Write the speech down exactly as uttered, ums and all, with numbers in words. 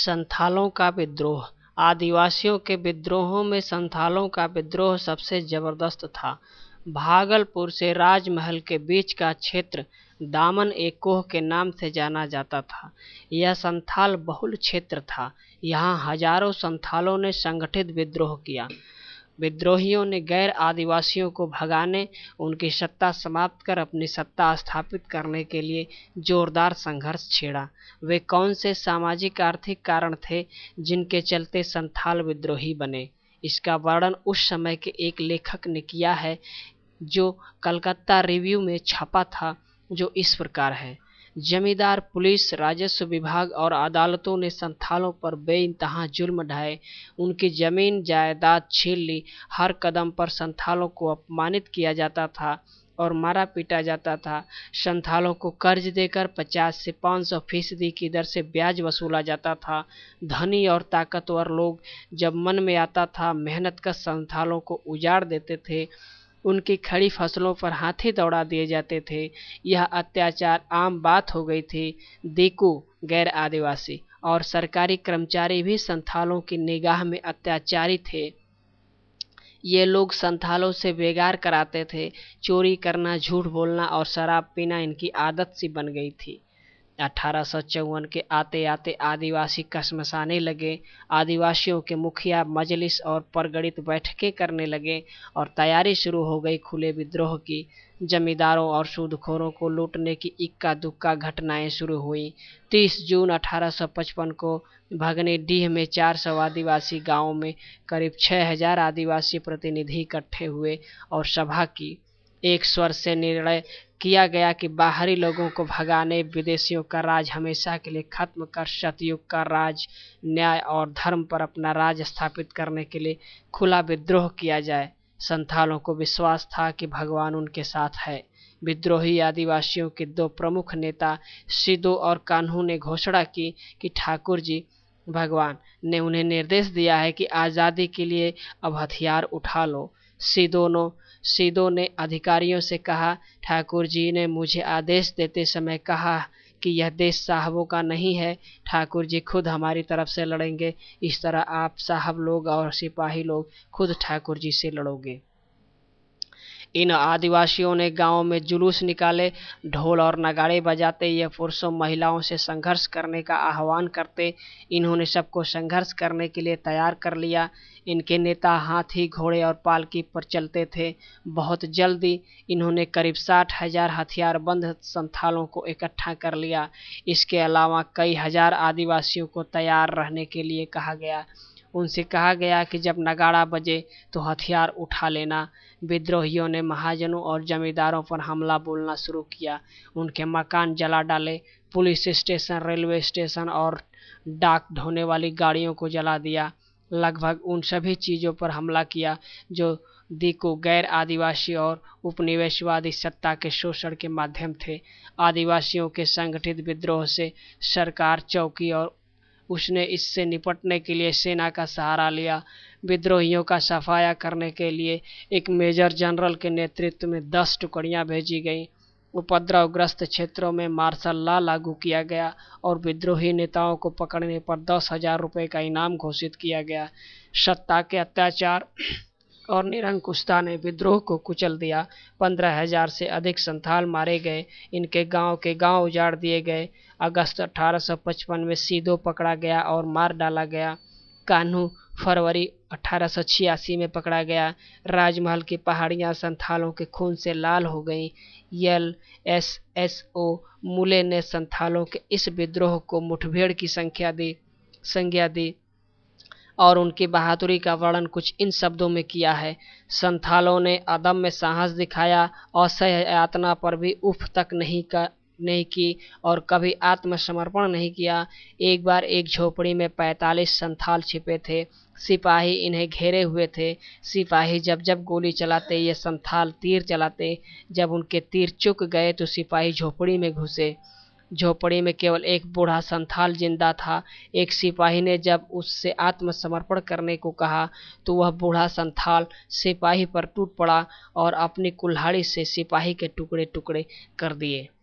संथालों का विद्रोह। आदिवासियों के विद्रोहों में संथालों का विद्रोह सबसे जबरदस्त था। भागलपुर से राजमहल के बीच का क्षेत्र दामन ए कोह के नाम से जाना जाता था। यह संथाल बहुल क्षेत्र था। यहाँ हजारों संथालों ने संगठित विद्रोह किया। विद्रोहियों ने गैर आदिवासियों को भगाने, उनकी सत्ता समाप्त कर अपनी सत्ता स्थापित करने के लिए जोरदार संघर्ष छेड़ा। वे कौन से सामाजिक आर्थिक कारण थे जिनके चलते संथाल विद्रोही बने, इसका वर्णन उस समय के एक लेखक ने किया है जो कलकत्ता रिव्यू में छपा था, जो इस प्रकार है। जमींदार, पुलिस, राजस्व विभाग और अदालतों ने संथालों पर बेइंतहा जुल्म ढाए, उनकी जमीन जायदाद छीन ली। हर कदम पर संथालों को अपमानित किया जाता था और मारा पीटा जाता था। संथालों को कर्ज देकर पचास से पाँच सौ फीसदी की दर से ब्याज वसूला जाता था। धनी और ताकतवर लोग जब मन में आता था मेहनत कर संथालों को उजाड़ देते थे। उनकी खड़ी फसलों पर हाथी दौड़ा दिए जाते थे। यह अत्याचार आम बात हो गई थी। दीकू, गैर आदिवासी और सरकारी कर्मचारी भी संथालों की निगाह में अत्याचारी थे। ये लोग संथालों से बेगार कराते थे। चोरी करना, झूठ बोलना और शराब पीना इनकी आदत सी बन गई थी। अठारह सौ चौवन के आते आते आदिवासी कसमसाने लगे। आदिवासियों के मुखिया मजलिस और परगणित बैठकें करने लगे और तैयारी शुरू हो गई खुले विद्रोह की। जमींदारों और सूदखोरों को लूटने की इक्का दुक्का घटनाएं शुरू हुई। तीस जून अठारह सौ पचपन को भगनीडीह में चार सौ आदिवासी गांवों में करीब छह हजार आदिवासी प्रतिनिधि इकट्ठे हुए और सभा की। एक स्वर से निर्णय किया गया कि बाहरी लोगों को भगाने, विदेशियों का राज हमेशा के लिए खत्म कर सतयुग का राज, न्याय और धर्म पर अपना राज स्थापित करने के लिए खुला विद्रोह किया जाए। संथालों को विश्वास था कि भगवान उनके साथ है। विद्रोही आदिवासियों के दो प्रमुख नेता सिदो और कान्हू ने घोषणा की कि ठाकुर जी, भगवान ने उन्हें निर्देश दिया है कि आज़ादी के लिए अब हथियार उठा लो। सिदो सिदो ने अधिकारियों से कहा, ठाकुर जी ने मुझे आदेश देते समय कहा कि यह देश साहबों का नहीं है। ठाकुर जी खुद हमारी तरफ से लड़ेंगे। इस तरह आप साहब लोग और सिपाही लोग खुद ठाकुर जी से लड़ोगे। इन आदिवासियों ने गांवों में जुलूस निकाले। ढोल और नगाड़े बजाते ये पुरुषों महिलाओं से संघर्ष करने का आह्वान करते। इन्होंने सबको संघर्ष करने के लिए तैयार कर लिया। इनके नेता हाथी, घोड़े और पालकी पर चलते थे। बहुत जल्दी इन्होंने करीब साठ हजार हथियारबंद संथालों को इकट्ठा कर लिया। इसके अलावा कई हजार आदिवासियों को तैयार रहने के लिए कहा गया। उनसे कहा गया कि जब नगाड़ा बजे तो हथियार उठा लेना। विद्रोहियों ने महाजनों और जमींदारों पर हमला बोलना शुरू किया। उनके मकान जला डाले। पुलिस स्टेशन, रेलवे स्टेशन और डाक ढोने वाली गाड़ियों को जला दिया। लगभग उन सभी चीज़ों पर हमला किया जो दीकू, गैर आदिवासी और उपनिवेशवादी सत्ता के शोषण के माध्यम थे। आदिवासियों के संगठित विद्रोह से सरकार चौंकी और उसने इससे निपटने के लिए सेना का सहारा लिया। विद्रोहियों का सफाया करने के लिए एक मेजर जनरल के नेतृत्व में दस टुकड़ियां भेजी गईं। उपद्रवग्रस्त क्षेत्रों में मार्शल लॉ लागू किया गया और विद्रोही नेताओं को पकड़ने पर दस हजार रुपये का इनाम घोषित किया गया। सत्ता के अत्याचार और निरंकुशता ने विद्रोह को कुचल दिया। पंद्रह हजार से अधिक संथाल मारे गए। इनके गांव के गांव उजाड़ दिए गए। अगस्त अठारह सौ पचपन में सीदो पकड़ा गया और मार डाला गया। कान्हू फरवरी अठारह सौ छियासी में पकड़ा गया। राजमहल की पहाड़ियां संथालों के खून से लाल हो गईं। यल एस एस ओ मुले ने संथालों के इस विद्रोह को मुठभेड़ की संख्या दी संज्ञा दी और उनकी बहादुरी का वर्णन कुछ इन शब्दों में किया है। संथालों ने अदम्य साहस दिखाया, असह्य यातना पर भी उफ तक नहीं का नहीं की और कभी आत्मसमर्पण नहीं किया। एक बार एक झोपड़ी में पैंतालीस संथाल छिपे थे। सिपाही इन्हें घेरे हुए थे। सिपाही जब जब गोली चलाते ये संथाल तीर चलाते। जब उनके तीर चुक गए तो सिपाही झोपड़ी में घुसे। झोपड़ी में केवल एक बूढ़ा संथाल जिंदा था। एक सिपाही ने जब उससे आत्मसमर्पण करने को कहा तो वह बूढ़ा संथाल सिपाही पर टूट पड़ा और अपनी कुल्हाड़ी से सिपाही के टुकड़े टुकड़े कर दिए।